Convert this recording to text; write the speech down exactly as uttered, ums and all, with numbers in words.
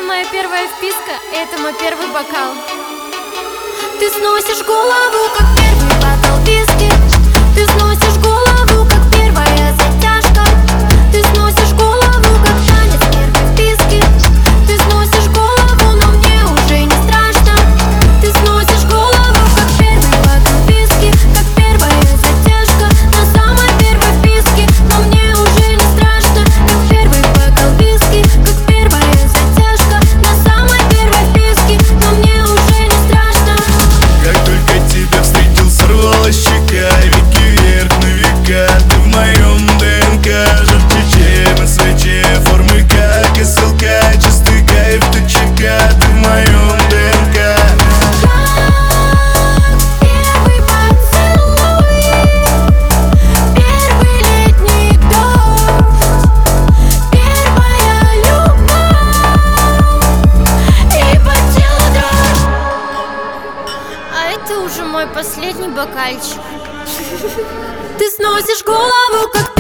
моя первая вписка, это мой первый бокал. Ты сносишь голову, как первый бокал виски. Ты сносишь голову, как первая затяжка. Ты сносишь голову, как танец первой вписки. Ты сносишь голову, но мне уже не страшно. Ты сносишь голову, как первый бокал виски, как первая затяжка на самой первой вписке. Но мне уже не страшно, как первый бокал виски, как первая затяжка на самой первой вписке. Но мне уже не страшно. Как только тебя встретил, сорвалась щека. Веки вверх на века, ты в моем ДНК. Жарче, чем свече, формы как СЛК. Чистый кайф, ты чека, ты в моем ДНК. Первый поцелуй, первый летний дождь, первая любовь и по телу дрожь. А это уже мой последний бокальчик. Ты сносишь голову, как